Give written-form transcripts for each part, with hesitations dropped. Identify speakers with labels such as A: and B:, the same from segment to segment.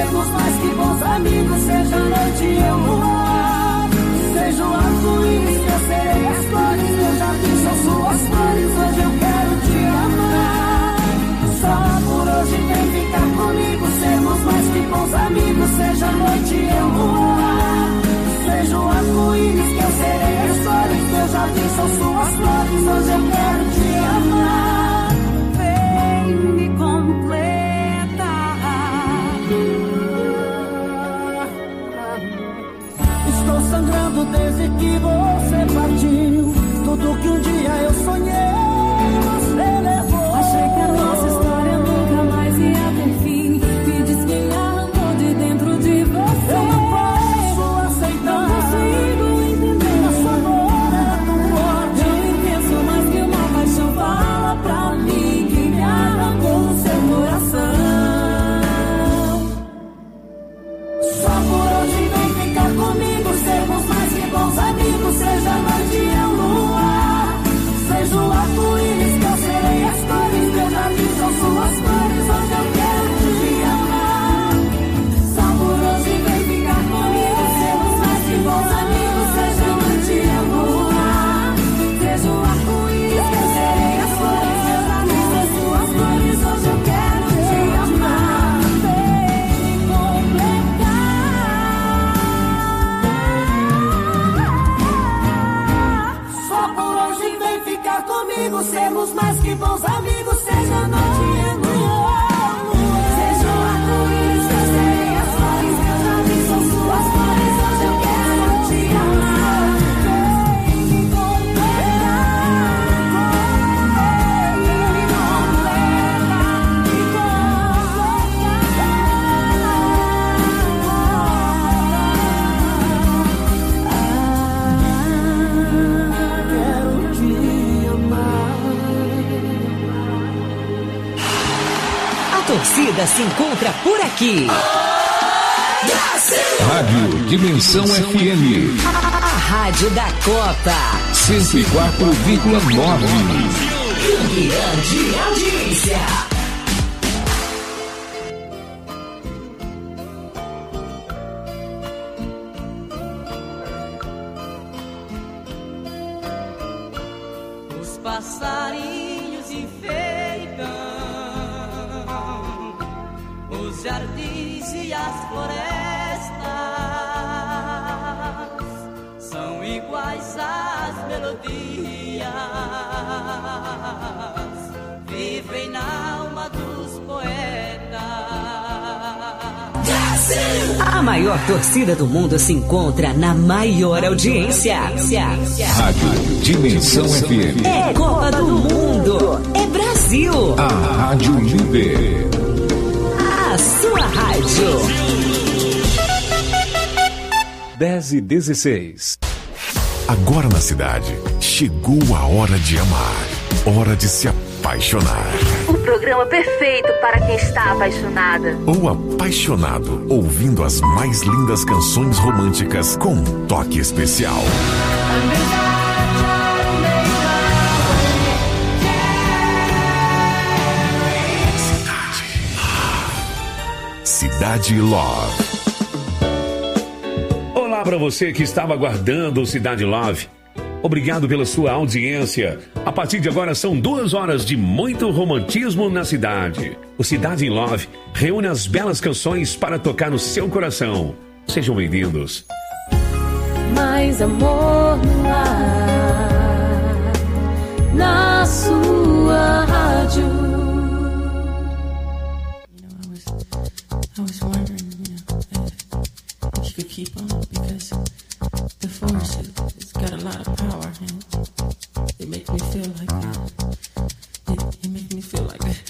A: sermos mais que bons amigos. Seja noite e eu luar, seja o arco-íris que eu serei as flores. Meu jardim são suas flores, hoje eu quero te amar. Só por hoje vem ficar comigo, sermos mais que bons amigos. Seja noite e eu luar, seja o arco-íris que eu serei as flores. Meu jardim são suas flores, hoje eu quero te amar. Vem me completa. Estou sangrando desde que você partiu. Tudo que um dia eu sonhei, você levou.
B: Achei que a nossa história nunca mais ia ter fim. Me diz que me arrancou de dentro de você.
A: Eu não posso aceitar,
B: não consigo entender.
A: Nosso amor era tão forte,
B: tão intenso, mais que uma paixão. Fala pra mim que me arrancou no seu coração.
A: Só por hoje vem ficar comigo, sermos mais que bons amigos. Seja noite e eu luar, seja o arco-íris que eu serei as cores. Meu jardim são suas flores, hoje eu quero te amar. Só por hoje vem ficar comigo, sermos mais que bons amigos. Seja noite e eu luar, seja o arco-íris que eu serei as cores. Meu jardim são suas flores, hoje eu quero te amar.
B: Vem me completar.
A: Só por hoje vem ficar comigo, sermos mais que bons amigos. Seja noite e luar, seja o arco-íris que eu serei as flores. Meu jardim são suas flores, hoje eu quero te amar.
B: Vem me
A: Quero te amar.
C: A torcida se encontra por aqui.
D: Rádio Dimensão FM
C: A rádio da Copa.
D: 104,9.
C: Grande audiência.
E: Os passarinhos enfeitam os jardins e as florestas, são iguais às melodias, vivem na alma dos poetas.
C: A maior torcida do mundo se encontra na maior audiência.
D: Rádio Dimensão FM.
C: É Copa do Mundo. É Brasil.
D: A Rádio Líder.
C: A sua rádio.
F: 10h16.
G: Agora na cidade, chegou a hora de amar. Hora de se apaixonar.
H: O programa perfeito para quem está apaixonada.
G: Ou apaixonado, ouvindo as mais lindas canções românticas com um toque especial. Cidade Love.
F: Olá para você que estava aguardando o Cidade Love. Obrigado pela sua audiência. A partir de agora são 2 horas de muito romantismo na cidade. O Cidade Love reúne as belas canções para tocar no seu coração. Sejam bem-vindos.
B: Mais amor no ar, na sua rádio.
I: I was wondering, if you could keep on, because the force, it's got a lot of power, and it makes me feel like it makes me feel like that.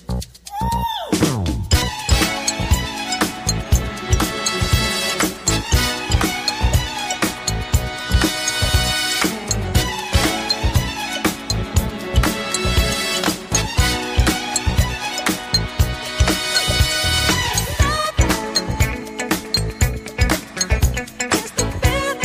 B: It's the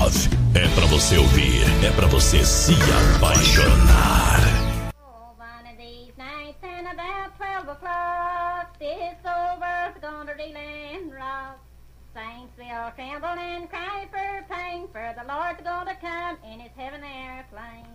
J: Love. É pra você ouvir, é pra você se apaixonar.
K: One of these nights and about 12 o'clock, this old world's gonna reel and rock. Saints will tremble and cry for pain, for the Lord's gonna come in his heaven airplane.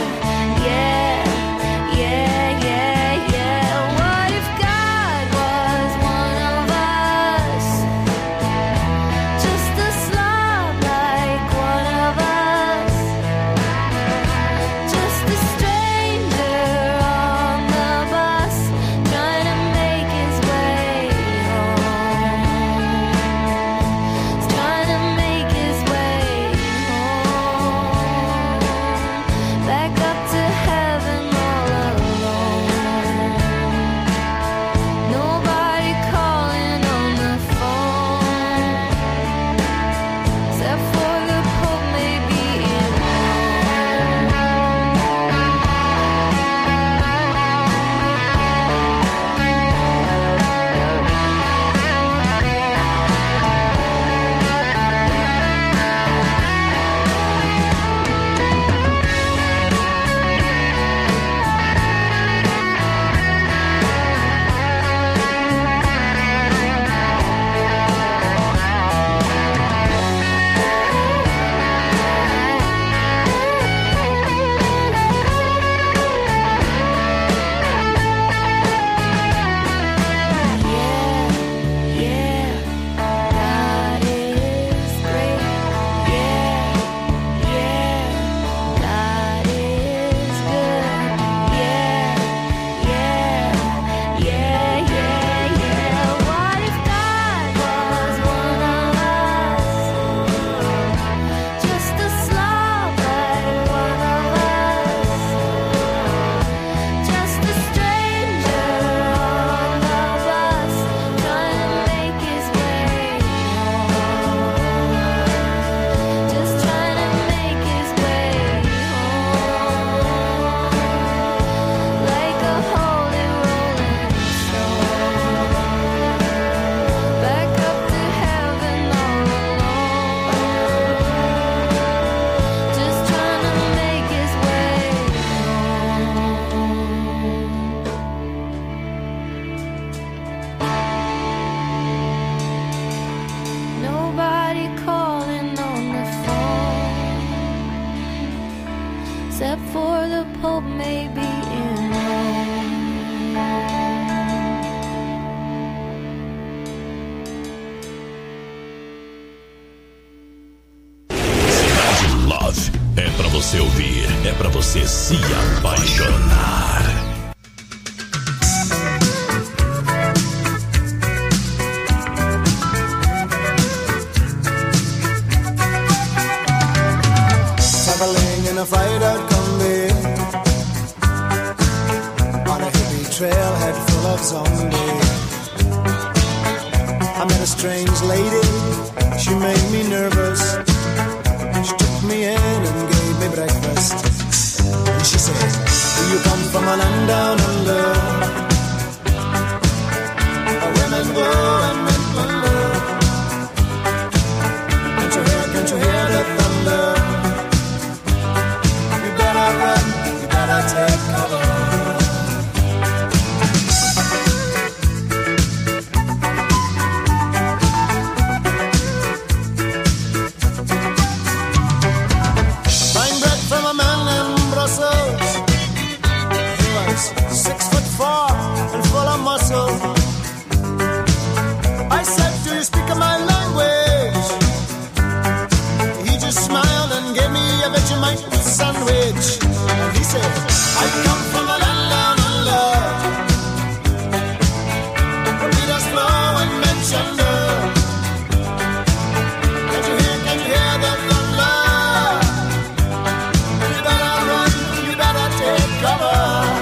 B: What if God was hope may be in
J: Cidade Love é pra você ouvir, é pra você se apaixonar.
L: Traveling in a freighter combi on a hippie trailhead full of zombies. I met a strange lady, she made me nervous. She took me in and gave me breakfast. And she said, do you come from a land down under, where women go and men plunder? Can't you hear the thunder? You better take cover. Buying bread from a man in Brussels. He was 6'4" and full of muscle. I said, do you speak my language? He just smiled and gave me a Vegemite sandwich. And he said, I come from a land down under, where leaders flow and men chunder. Can't you hear the thunder? You better run, you better take cover.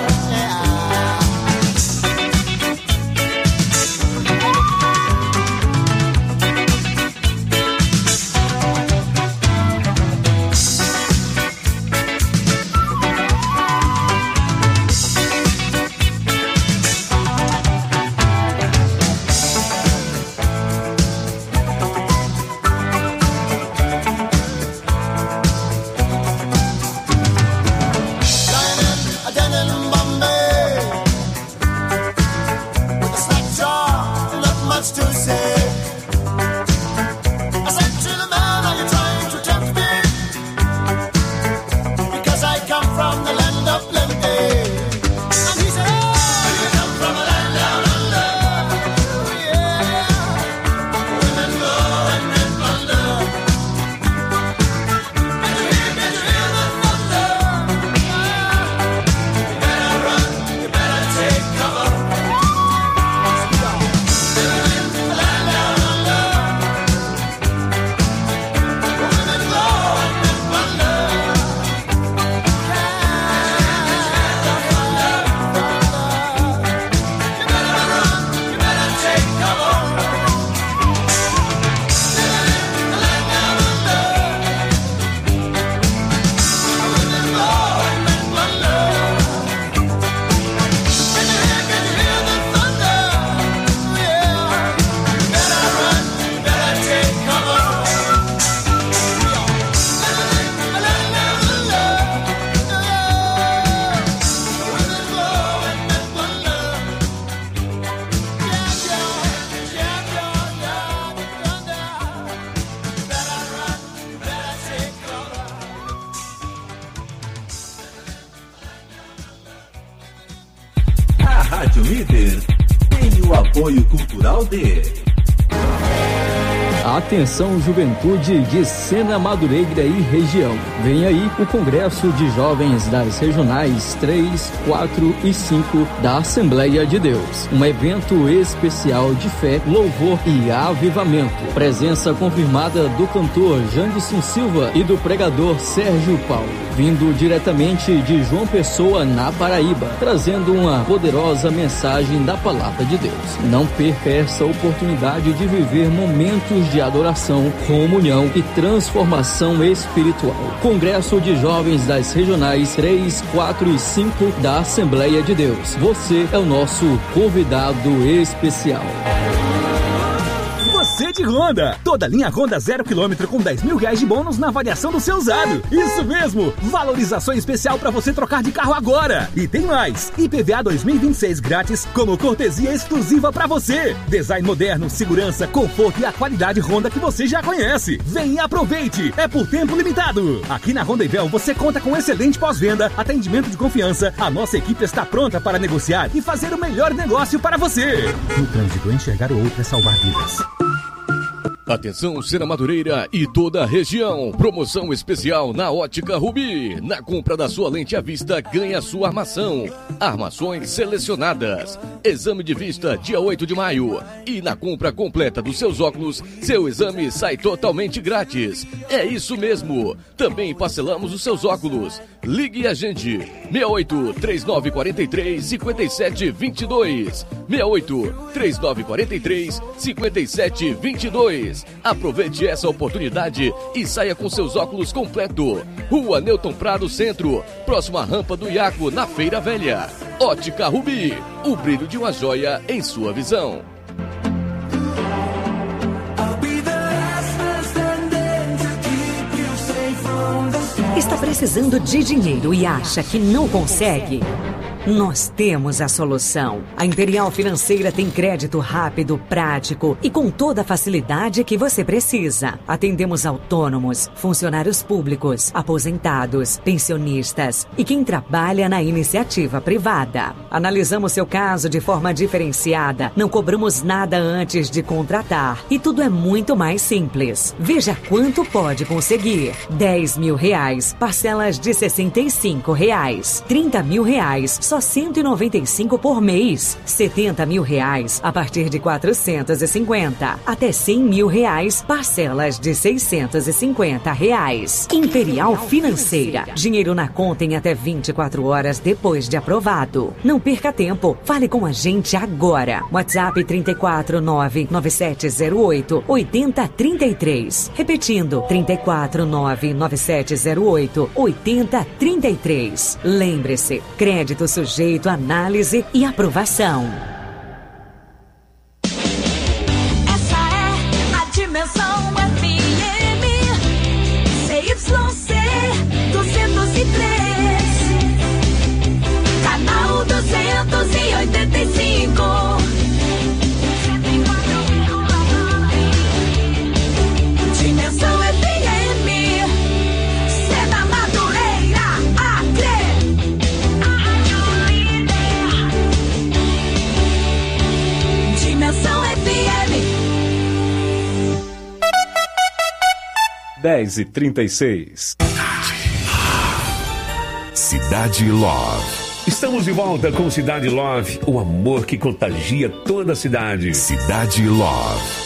M: Rádio Líder tem o apoio cultural de...
N: Atenção, juventude de Sena, Madureira e região. Vem aí o Congresso de Jovens das Regionais 3, 4 e 5 da Assembleia de Deus. Um evento especial de fé, louvor e avivamento. Presença confirmada do cantor Janderson Silva e do pregador Sérgio Paulo. Vindo diretamente de João Pessoa, na Paraíba, trazendo uma poderosa mensagem da Palavra de Deus. Não perca essa oportunidade de viver momentos de adoração, comunhão e transformação espiritual. Congresso de Jovens das Regionais 3, 4 e 5 da Assembleia de Deus. Você é o nosso convidado especial.
O: C de Honda. Toda linha Honda 0 km com 10 mil reais de bônus na avaliação do seu usado. Isso mesmo, valorização especial para você trocar de carro agora. E tem mais, IPVA 2026 grátis como cortesia exclusiva para você. Design moderno, segurança, conforto e a qualidade Honda que você já conhece. Vem e aproveite, é por tempo limitado. Aqui na Honda Ivel você conta com excelente pós-venda, atendimento de confiança. A nossa equipe está pronta para negociar e fazer o melhor negócio para você. No trânsito, enxergar o outro é salvar vidas.
P: Atenção, Sena Madureira e toda a região. Promoção especial na Ótica Rubi. Na compra da sua lente à vista, ganha sua armação. Armações selecionadas. Exame de vista dia 8 de maio. E na compra completa dos seus óculos, seu exame sai totalmente grátis. É isso mesmo. Também parcelamos os seus óculos. Ligue e agende. 68 3943 5722. 68 3943 5722. Aproveite essa oportunidade e saia com seus óculos completo. Rua Newton Prado Centro, próxima à rampa do Iaco, na Feira Velha. Ótica Rubi, o brilho de uma joia em sua visão.
C: Está precisando de dinheiro e acha que não consegue? Nós temos a solução. A Imperial Financeira tem crédito rápido, prático e com toda a facilidade que você precisa. Atendemos autônomos, funcionários públicos, aposentados, pensionistas e quem trabalha na iniciativa privada. Analisamos seu caso de forma diferenciada, não cobramos nada antes de contratar e tudo é muito mais simples. Veja quanto pode conseguir. 10 mil reais, parcelas de 65 reais. 30 mil reais, só 195 por mês. 70 mil reais a partir de 450. Até 100 mil reais, parcelas de 650 reais. Imperial Financeira. Dinheiro na conta em até 24 horas depois de aprovado. Não perca tempo. Fale com a gente agora. WhatsApp 34997088033. Repetindo, 34997088033. Lembre-se, crédito sujeito a análise e aprovação.
A: Essa é a Dimensão FM CYC 203, canal 285. Dimensão FM, Sena Madureira, Acre. Dimensão FM.
Q: 10h36.
G: Cidade Love.
F: Estamos de volta com Cidade Love, o amor que contagia toda a cidade.
G: Cidade Love.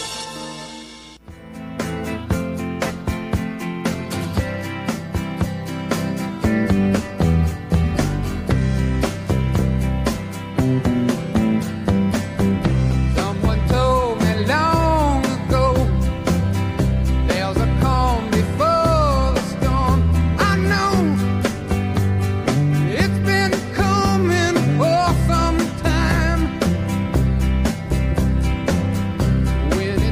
A: When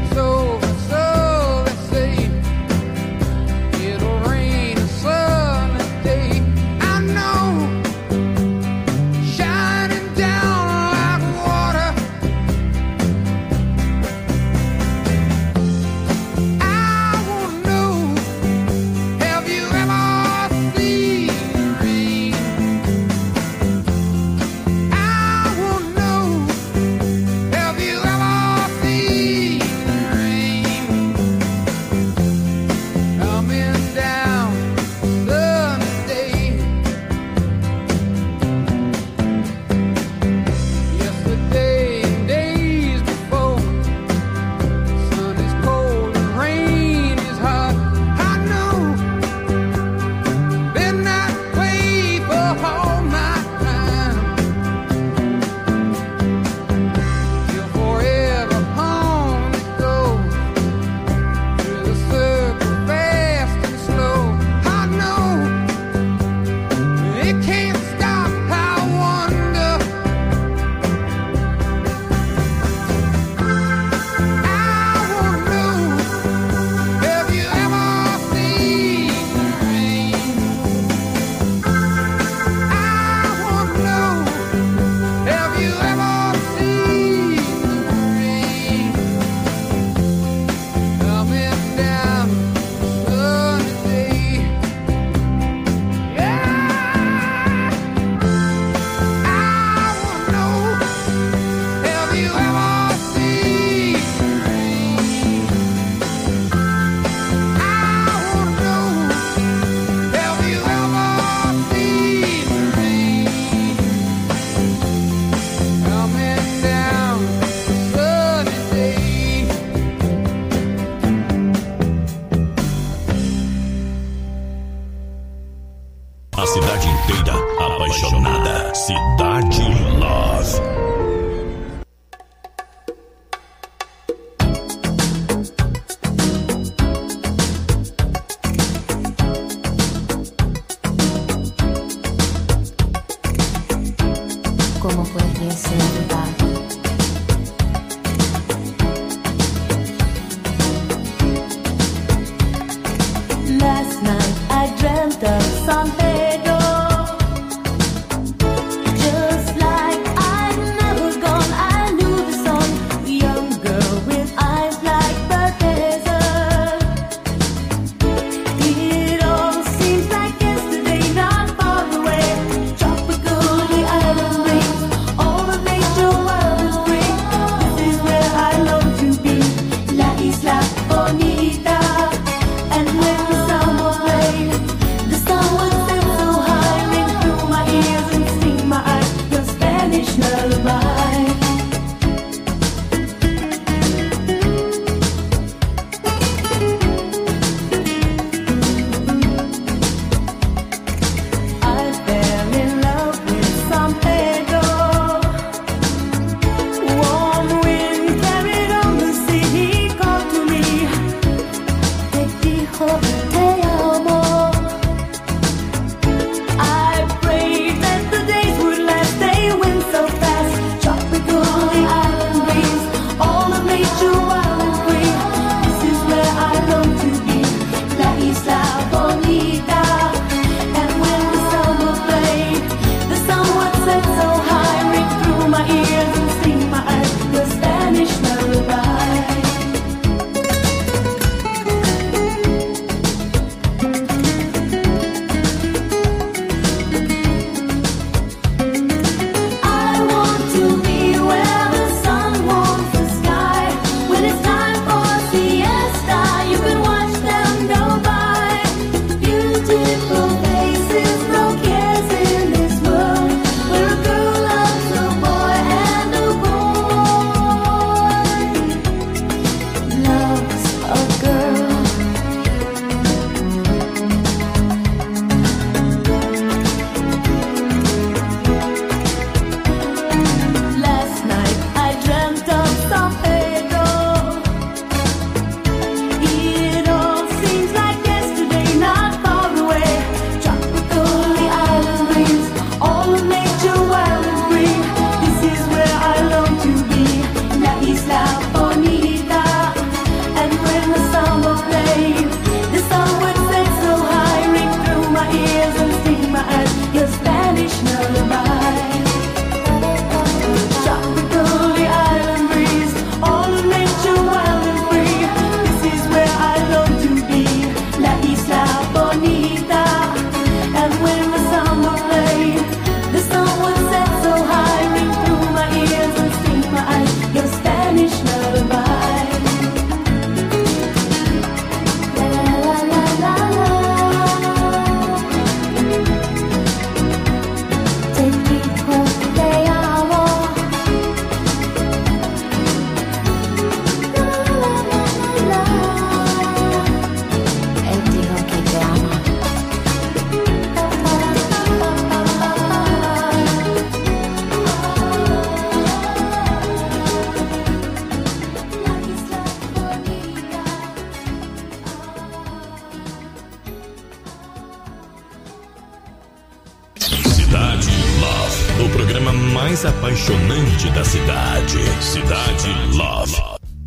J: mais apaixonante da cidade. Cidade Love.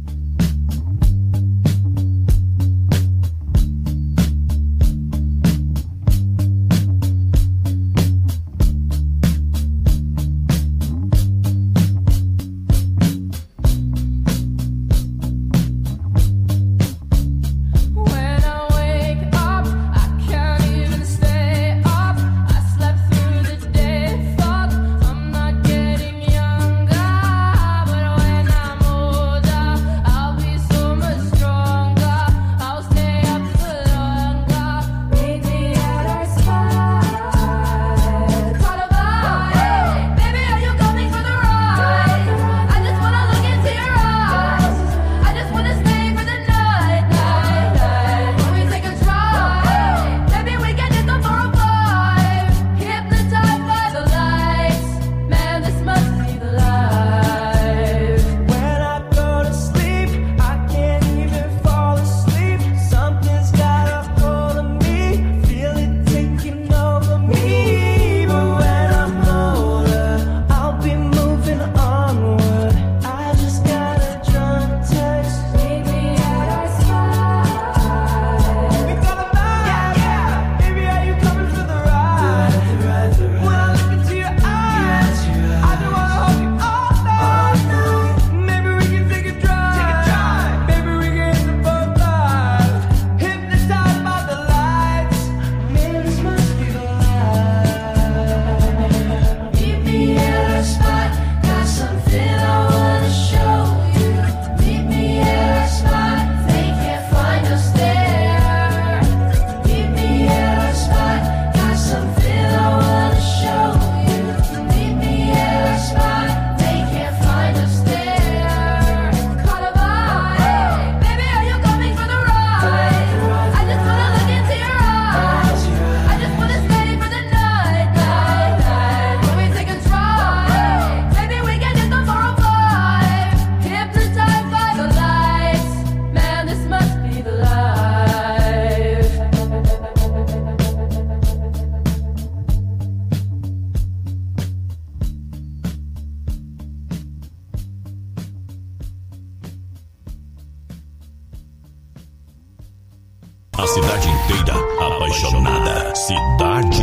J: A cidade inteira apaixonada. Cidade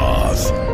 J: Love.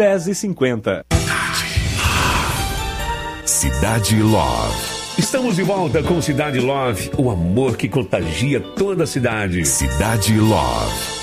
Q: 10h50.
G: Cidade Love.
F: Estamos de volta com Cidade Love, o amor que contagia toda a cidade.
G: Cidade Love.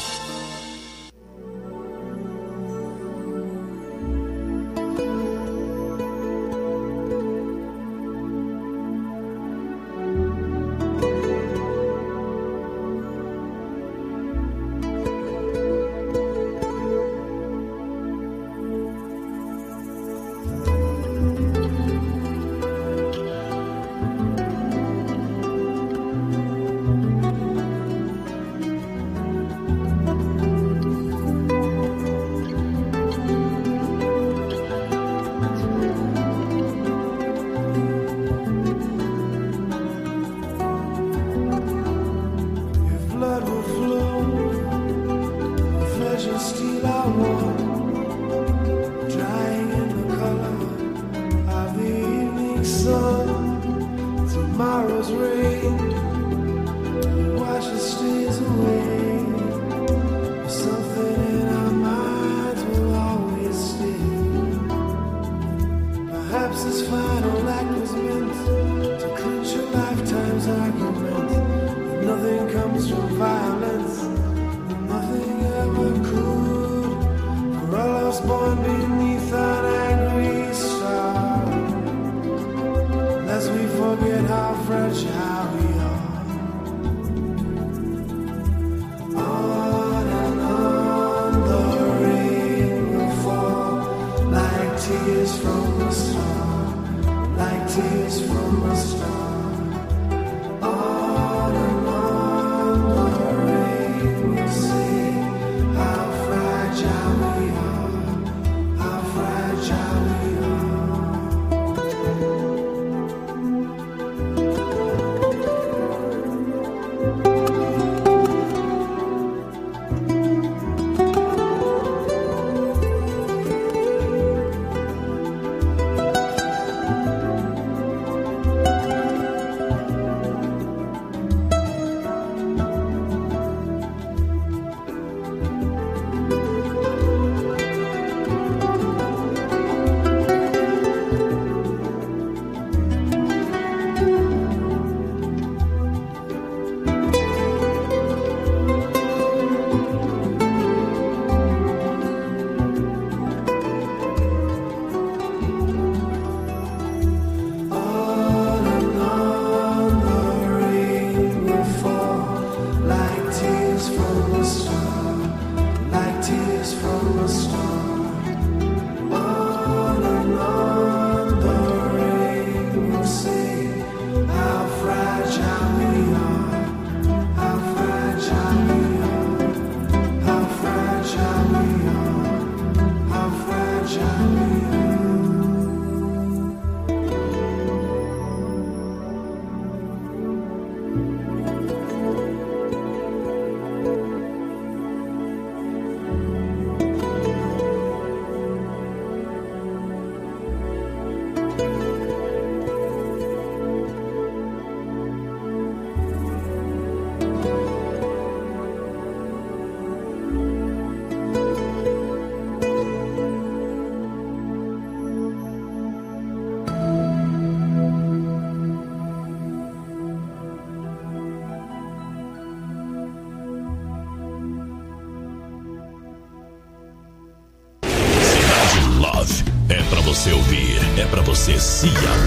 J: É pra você ouvir, é pra você se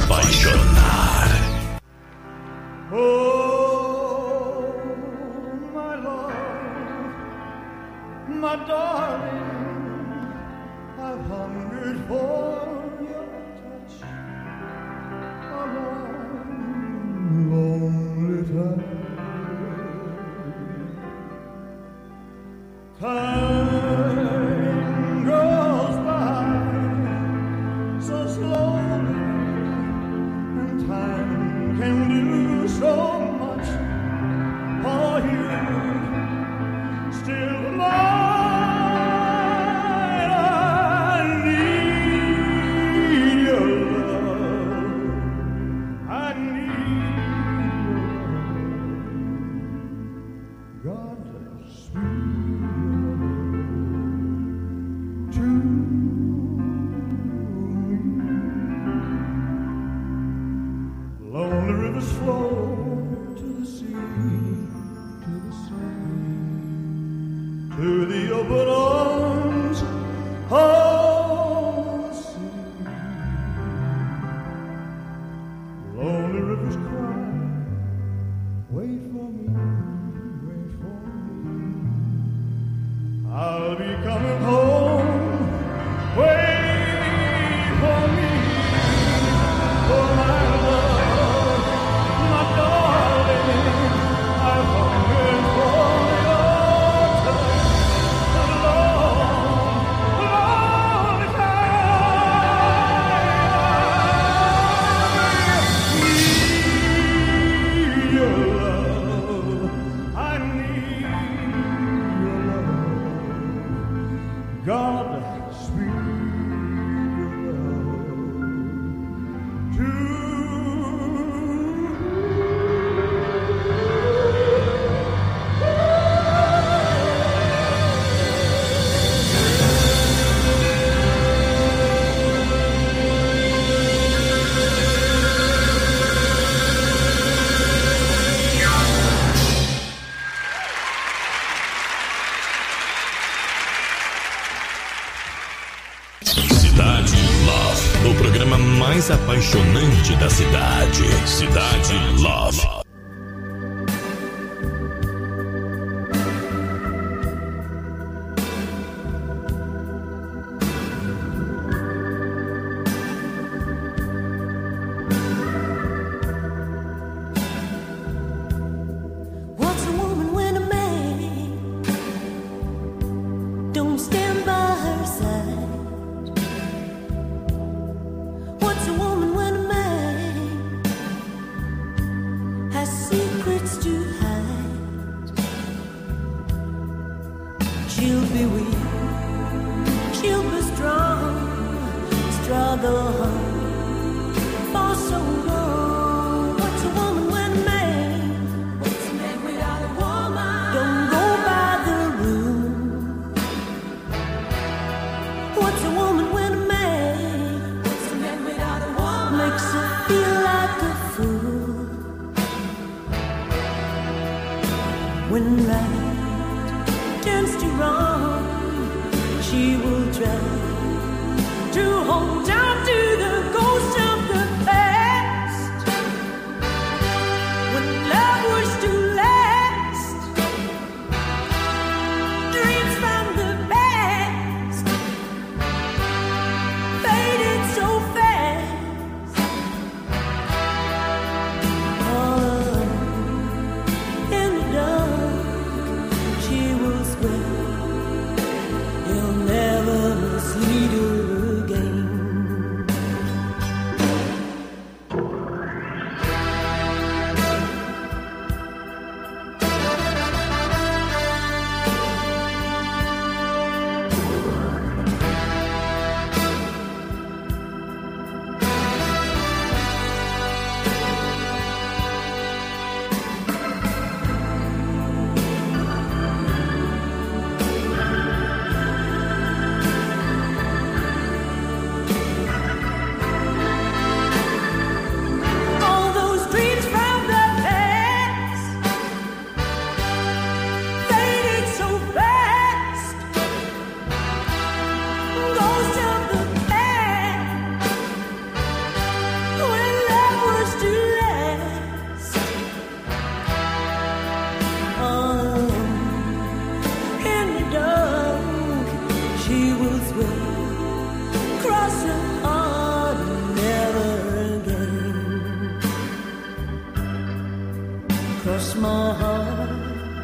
J: apaixonar.
L: Oh, my love, my darling, I've hungered for your touch a long, lonely time. Time goes by so slowly, and time can do so much for you. Still mine, I need your love. I need your love. God, sweet love.
J: mais apaixonante da cidade. Cidade Love.
A: What's a woman when a man don't stand by her side? What's a woman when a man has secrets to hide? She'll be weak, she'll be strong, struggle hard for so long. What's a woman when a man without a woman don't go by the rule? What's a woman when a man without a woman makes her feel like a fool? When right turns to wrong, she will try to hold on to the ghost of the past. When love was to last, dreams from the past faded so fast. All in the dark, she will swear he'll never mislead her again. All those dreams from the past faded so fast. Ghosts of the past when love was to last. In the dark, she will swear, cross her heart, never again. Cross my heart,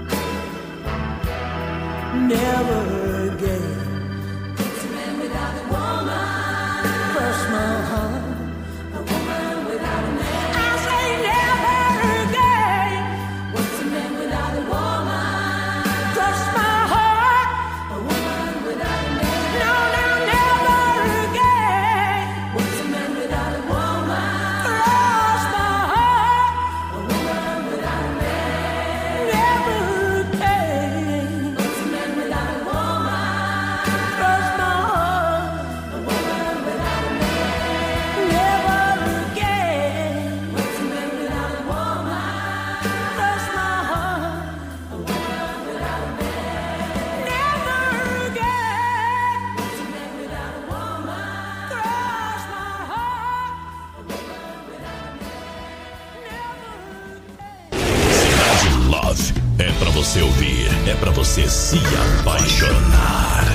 A: never again. It's a man without a woman. Cross my heart, a woman without a man. I say never again. What's a man without a woman? Cross my heart, a woman without a man. No, no, never again. What's a man without a woman? Cross my heart, a woman without a man. Never again. What's a man without a woman? Cross my heart, a woman without a man. Never again. What's a man without a woman? Cross my heart, a woman without a man. Never again. What's a man without a woman? Cross my heart, a woman without a man.
J: Cidade Love. É pra você ouvir, é pra você se apaixonar.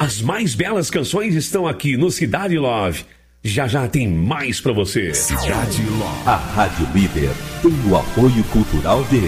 F: As mais belas canções estão aqui no Cidade Love. Já já tem mais pra você.
M: Cidade Love. A Rádio Líder tem o apoio cultural de...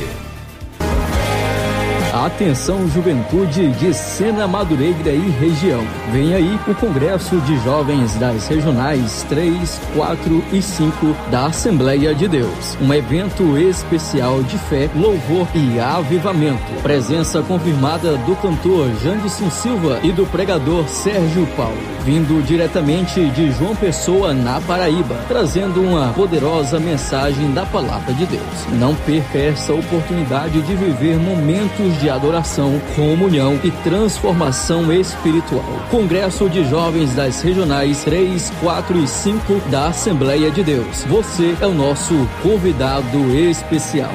N: Atenção, juventude de Sena Madureira e região. Vem aí o Congresso de Jovens das Regionais 3, 4 e 5 da Assembleia de Deus. Um evento especial de fé, louvor e avivamento. Presença confirmada do cantor Janderson Silva e do pregador Sérgio Paulo. Vindo diretamente de João Pessoa, na Paraíba, trazendo uma poderosa mensagem da Palavra de Deus. Não perca essa oportunidade de viver momentos de adoração, comunhão e transformação espiritual. Congresso de Jovens das Regionais 3, 4 e 5 da Assembleia de Deus. Você é o nosso convidado especial.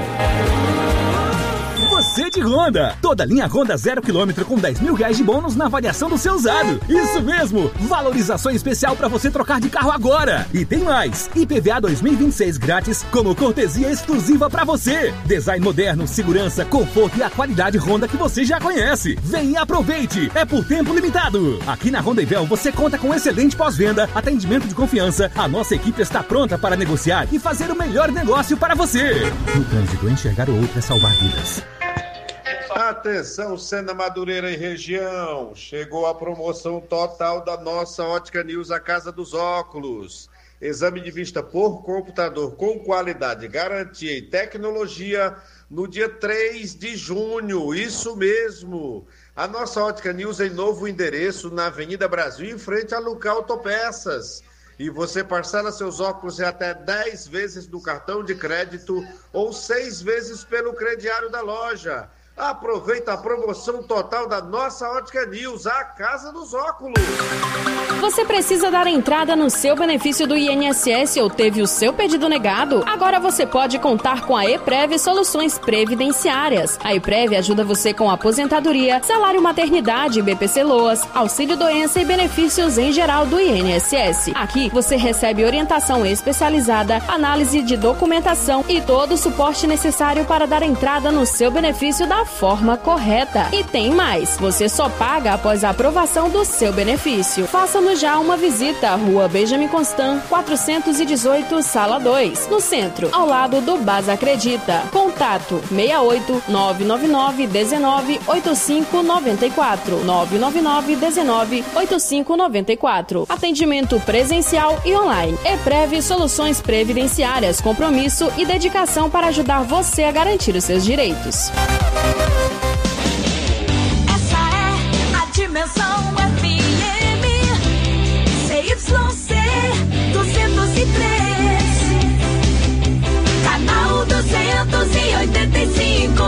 O: Você de Honda. Toda linha Honda 0 km com 10 mil reais de bônus na avaliação do seu usado. Isso mesmo! Valorização especial para você trocar de carro agora. E tem mais. IPVA 2026 grátis como cortesia exclusiva para você. Design moderno, segurança, conforto e a qualidade Honda que você já conhece. Vem e aproveite. É por tempo limitado. Aqui na Honda Ivel você conta com excelente pós-venda, atendimento de confiança. A nossa equipe está pronta para negociar e fazer o melhor negócio para você. No trânsito, enxergar o outro é salvar vidas.
Q: Atenção, Sena Madureira e região, chegou a promoção total da nossa Ótica News, a Casa dos Óculos. Exame de vista por computador com qualidade, garantia e tecnologia no dia 3 de junho, isso mesmo. A nossa Ótica News em novo endereço na Avenida Brasil, em frente a Luca Autopeças. E você parcela seus óculos em até 10 vezes no cartão de crédito ou 6 vezes pelo crediário da loja. Aproveita a promoção total da nossa Ótica News, a Casa dos Óculos.
R: Você precisa dar entrada no seu benefício do INSS ou teve o seu pedido negado? Agora você pode contar com a EPREV Soluções Previdenciárias. A EPREV ajuda você com aposentadoria, salário maternidade, BPC-Loas, auxílio-doença e benefícios em geral do INSS. Aqui você recebe orientação especializada, análise de documentação e todo o suporte necessário para dar entrada no seu benefício da forma correta. E tem mais, você só paga após a aprovação do seu benefício. Faça-nos já uma visita à Rua Benjamin Constant, 418, Sala 2, no centro, ao lado do Basa Acredita. Contato 68 999 19 8594 999 19 8594. Atendimento presencial e online. EPREV Soluções Previdenciárias, compromisso e dedicação para ajudar você a garantir os seus direitos.
A: Essa é a Dimensão FM CYC 203, canal 285.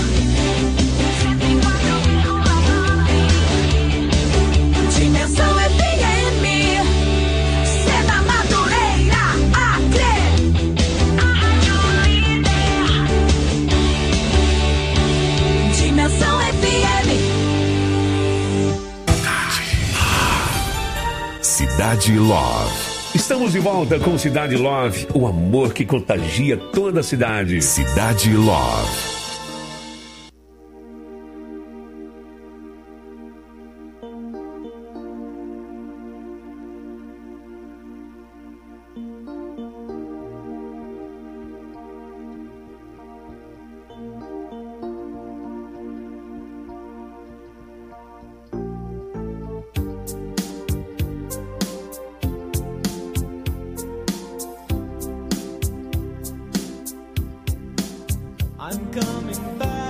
A: Dimensão FM, Sena Madureira, Acre. Dimensão FM.
G: Cidade Love.
F: Estamos de volta com Cidade Love, o amor que contagia toda a cidade.
G: Cidade Love.
L: I'm coming back.